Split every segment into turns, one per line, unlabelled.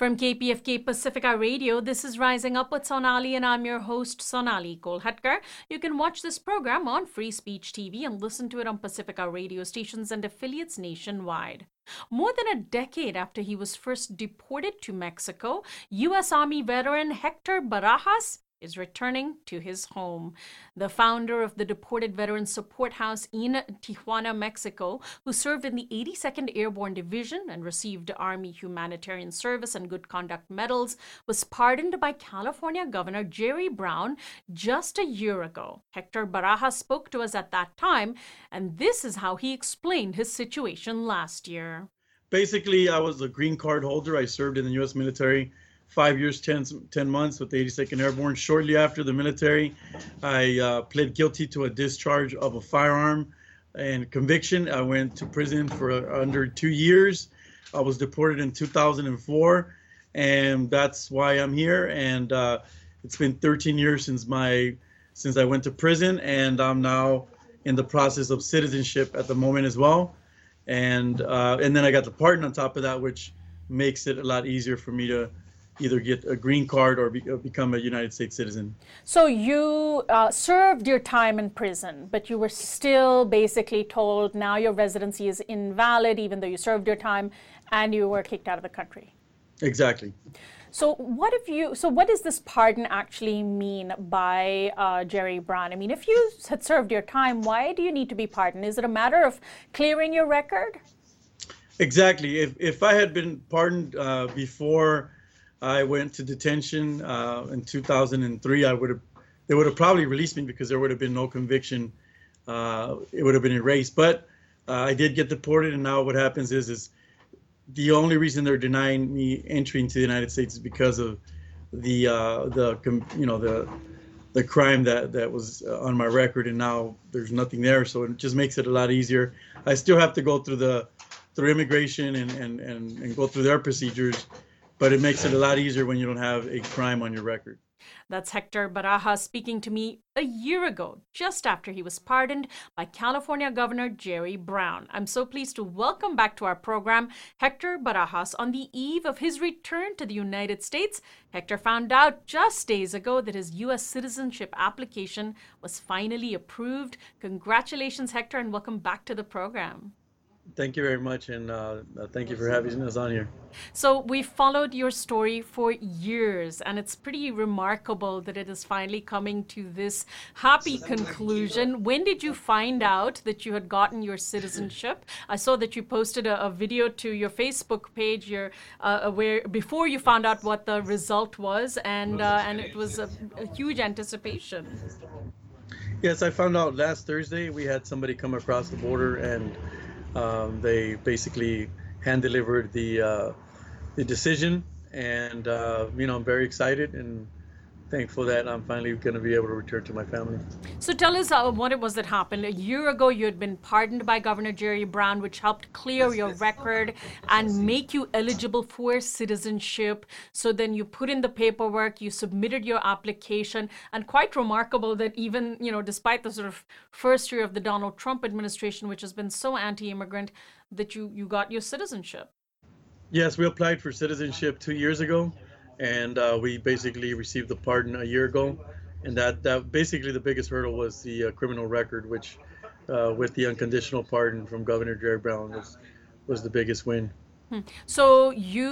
From KPFK Pacifica Radio, this is Rising Up with Sonali, and I'm your host, Sonali Kolhatkar. You can watch this program on Free Speech TV and listen to it on Pacifica radio stations and affiliates nationwide. More than a decade after he was first deported to Mexico, U.S. Army veteran Hector Barajas is returning to his home. The founder of the Deported Veterans Support House in Tijuana, Mexico, who served in the 82nd Airborne Division and received Army Humanitarian Service and Good Conduct medals, was pardoned by California Governor Jerry Brown just a year ago. Hector Barajas spoke to us at that time, and this is how he explained his situation last year.
Basically, I was a green card holder. I served in the U.S. military 5 years, 10 months with the 82nd Airborne. Shortly after the military, I pled guilty to a discharge of a firearm and conviction. I went to prison for under 2 years. I was deported in 2004, and that's why I'm here. And it's been 13 years since I went to prison, and I'm now in the process of citizenship at the moment as well. And then I got the pardon on top of that, which makes it a lot easier for me to either get a green card or become a United States citizen.
So you served your time in prison, but you were still basically told now your residency is invalid, even though you served your time and you were kicked out of the country.
Exactly.
So what does this pardon actually mean by Jerry Brown? I mean, if you had served your time, why do you need to be pardoned? Is it a matter of clearing your record?
Exactly. If I had been pardoned before I went to detention in 2003, they would have probably released me because there would have been no conviction. It would have been erased. But I did get deported, and now what happens is the only reason they're denying me entry into the United States is because of the crime that was on my record, and now there's nothing there. So it just makes it a lot easier. I still have to go through immigration and go through their procedures, but it makes it a lot easier when you don't have a crime on your record.
That's Hector Barajas speaking to me a year ago, just after he was pardoned by California Governor Jerry Brown. I'm so pleased to welcome back to our program Hector Barajas on the eve of his return to the United States. Hector found out just days ago that his U.S. citizenship application was finally approved. Congratulations, Hector, and welcome back to the program.
Thank you very much, and thank you for having us on here.
So we've followed your story for years, and it's pretty remarkable that it is finally coming to this happy conclusion. When did you find out that you had gotten your citizenship? I saw that you posted a video to your Facebook page where before you found out what the result was, and it was a huge anticipation.
Yes, I found out last Thursday. We had somebody come across the border, and they basically hand-delivered the decision, and I'm very excited and thankful that I'm finally going to be able to return to my family.
So tell us what it was that happened. A year ago, you had been pardoned by Governor Jerry Brown, which helped clear your record and make you eligible for citizenship. So then you put in the paperwork, you submitted your application, and quite remarkable that even, despite the sort of first year of the Donald Trump administration, which has been so anti-immigrant, that you got your citizenship.
Yes, we applied for citizenship 2 years ago, and we basically received the pardon a year ago. And that basically the biggest hurdle was the criminal record, which with the unconditional pardon from Governor Jerry Brown was the biggest win.
So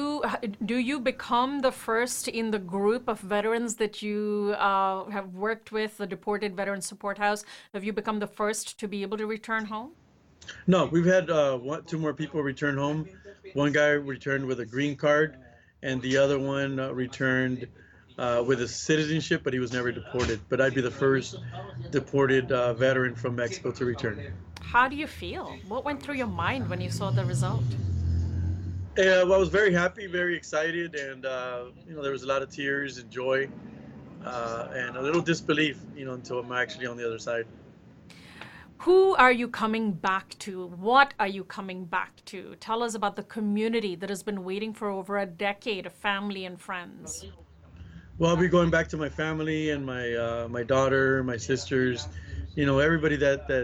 do you become the first in the group of veterans that you have worked with, the Deported Veterans Support House? Have you become the first to be able to return home?
No, we've had two more people return home. One guy returned with a green card, and the other one returned with a citizenship, but he was never deported. But I'd be the first deported veteran from Mexico to return.
How do you feel? What went through your mind when you saw the result?
Well, I was very happy, very excited, and there was a lot of tears and joy, and a little disbelief, until I'm actually on the other side.
Who are you coming back to? What are you coming back to? Tell us about the community that has been waiting for over a decade of family and friends.
Well, I'll be going back to my family and my daughter, my sisters, everybody that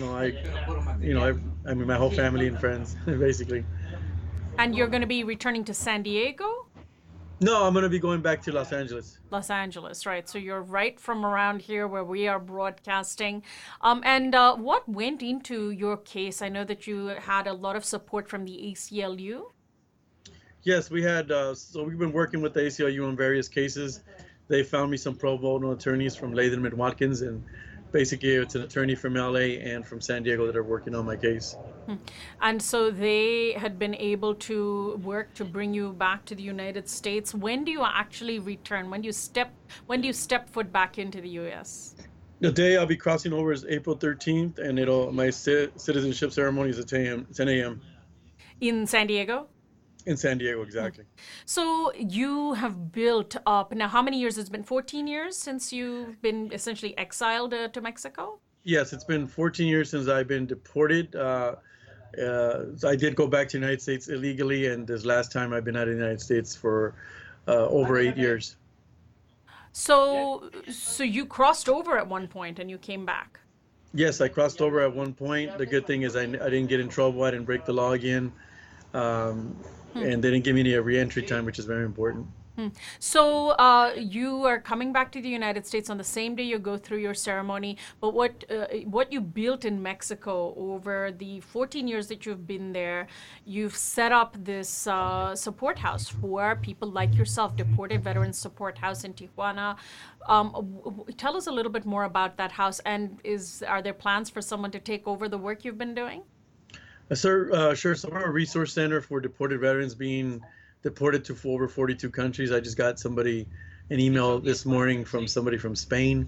I mean, my whole family and friends, basically.
And you're going to be returning to San Diego?
No, I'm going to be going back to Los Angeles.
Los Angeles, right? So you're right from around here where we are broadcasting. And what went into your case? I know that you had a lot of support from the ACLU.
Yes, we had, so we've been working with the ACLU on various cases. They found me some pro bono attorneys from Latham and Watkins, and basically it's an attorney from LA and from San Diego that are working on my case.
And so they had been able to work to bring you back to the United States. When do you actually return? When do you step foot back into the US?
The day I'll be crossing over is April 13th, and my citizenship ceremony is at 10 a.m.
In San Diego?
in San Diego, exactly.
So you have built up now, how many years? It's been 14 years since you've been essentially exiled to Mexico?
Yes, it's been 14 years since I've been deported. I did go back to the United States illegally, and this last time I've been out of the United States for over 8 years.
So you crossed over at one point and you came back.
Yes, I crossed over at one point. The good thing is I didn't get in trouble. I didn't break the law again. And they didn't give me any re-entry time, which is very important.
So you are coming back to the United States on the same day you go through your ceremony. But what you built in Mexico over the 14 years that you've been there, you've set up this support house for people like yourself, Deported Veterans Support House in Tijuana. Tell us a little bit more about that house, and are there plans for someone to take over the work you've been doing?
Sure. So we're a resource center for deported veterans being deported to over 42 countries. I just got an email this morning from somebody from Spain.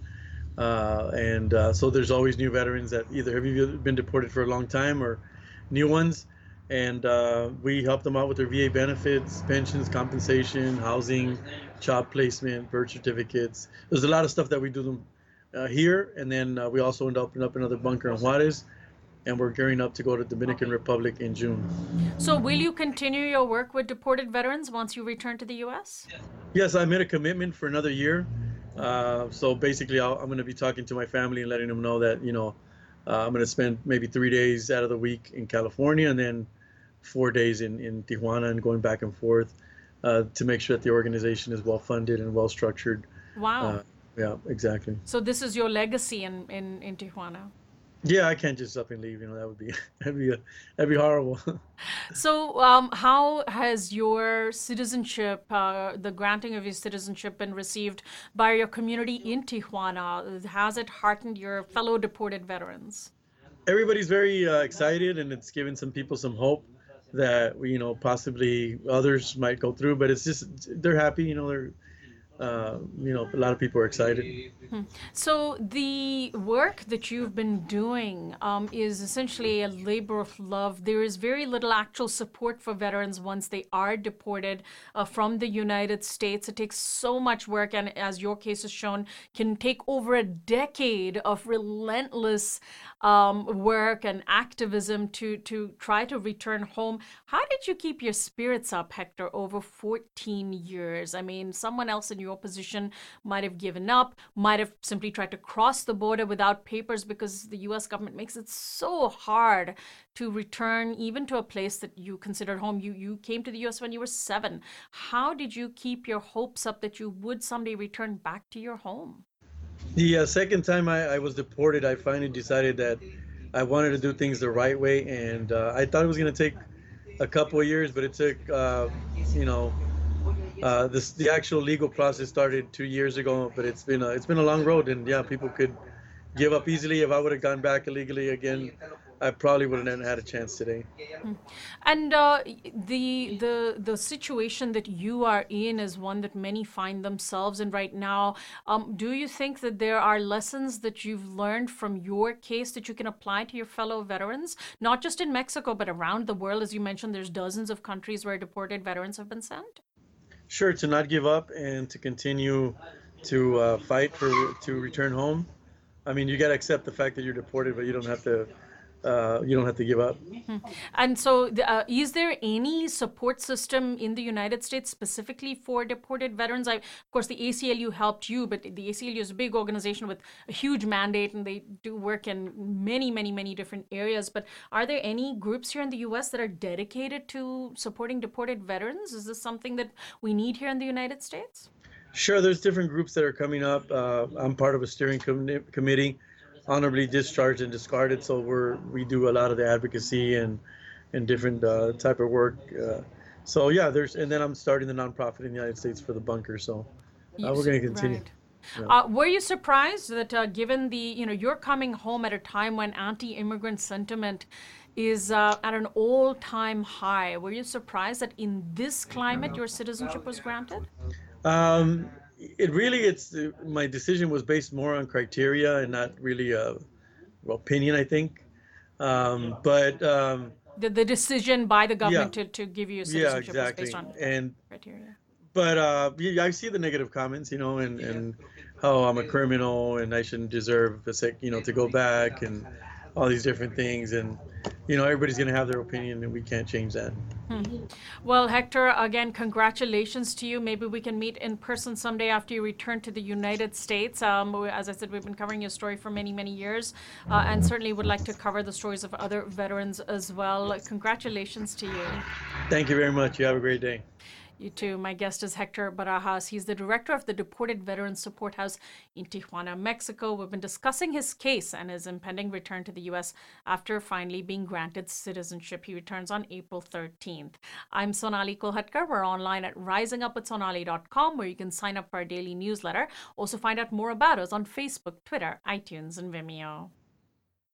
So there's always new veterans that either have been deported for a long time or new ones. And we help them out with their VA benefits, pensions, compensation, housing, job placement, birth certificates. There's a lot of stuff that we do them here. And then we also end up opening up another bunker in Juarez. And we're gearing up to go to Dominican Republic in June.
So will you continue your work with deported veterans once you return to the U.S.?
Yes, I made a commitment for another year. So basically, I'm going to be talking to my family and letting them know that, I'm going to spend maybe 3 days out of the week in California and then 4 days in Tijuana and going back and forth to make sure that the organization is well funded and well structured.
Wow.
Yeah, exactly.
So this is your legacy in Tijuana.
Yeah, I can't just up and leave. That would be that'd be horrible.
So, how has your citizenship, the granting of your citizenship, been received by your community in Tijuana? Has it heartened your fellow deported veterans?
Everybody's very excited, and it's given some people some hope that possibly others might go through. But it's just they're happy. A lot of people are excited.
So the work that you've been doing is essentially a labor of love. There is very little actual support for veterans once they are deported from the United States. It takes so much work, and as your case has shown, can take over a decade of relentless work and activism to try to return home. How did you keep your spirits up, Hector, over 14 years? I mean, someone else in your position might have given up, might have simply tried to cross the border without papers because the U.S. government makes it so hard to return even to a place that you considered home. You came to the U.S. when you were 7. How did you keep your hopes up that you would someday return back to your home?
The second time I was deported, I finally decided that I wanted to do things the right way, and I thought it was going to take a couple of years, but it took, the actual legal process started 2 years ago. But it's been a long road, and yeah, people could give up easily. If I would have gone back illegally again, I probably wouldn't have had a chance today.
And the situation that you are in is one that many find themselves in right now. Do you think that there are lessons that you've learned from your case that you can apply to your fellow veterans, not just in Mexico, but around the world? As you mentioned, there's dozens of countries where deported veterans have been sent.
Sure, to not give up and to continue to fight to return home. I mean, you got to accept the fact that you're deported, but you don't have to you don't have to give up.
And so, is there any support system in the United States specifically for deported veterans? Of course, the ACLU helped you, but the ACLU is a big organization with a huge mandate, and they do work in many, many, many different areas. But are there any groups here in the U.S. that are dedicated to supporting deported veterans? Is this something that we need here in the United States?
Sure, there's different groups that are coming up. I'm part of a steering committee, honorably discharged and discarded. So we do a lot of the advocacy and different type of work. So yeah, and then I'm starting the nonprofit in the United States for the bunker. So we're going to continue.
Right.
Yeah.
Were you surprised that given you're coming home at a time when anti-immigrant sentiment is at an all-time high? Were you surprised that in this climate your citizenship was granted?
My decision was based more on criteria and not really opinion, I think.
The decision by the government
Yeah,
to give you
yeah,
citizenship was based
exactly.
on criteria.
But yeah, I see the negative comments, and how I'm a criminal and I shouldn't deserve to go back and all these different things, and everybody's gonna have their opinion, and we can't change that.
Well, Hector, again, congratulations to you. Maybe we can meet in person someday after you return to the United States. As I said, we've been covering your story for many, many years, and certainly would like to cover the stories of other veterans as well. Congratulations to you.
Thank you very much. You have a great day.
You too. My guest is Hector Barajas. He's the director of the Deported Veterans Support House in Tijuana, Mexico. We've been discussing his case and his impending return to the U.S. after finally being granted citizenship. He returns on April 13th. I'm Sonali Kolhatkar. We're online at risingupwithsonali.com, where you can sign up for our daily newsletter. Also find out more about us on Facebook, Twitter, iTunes, and Vimeo.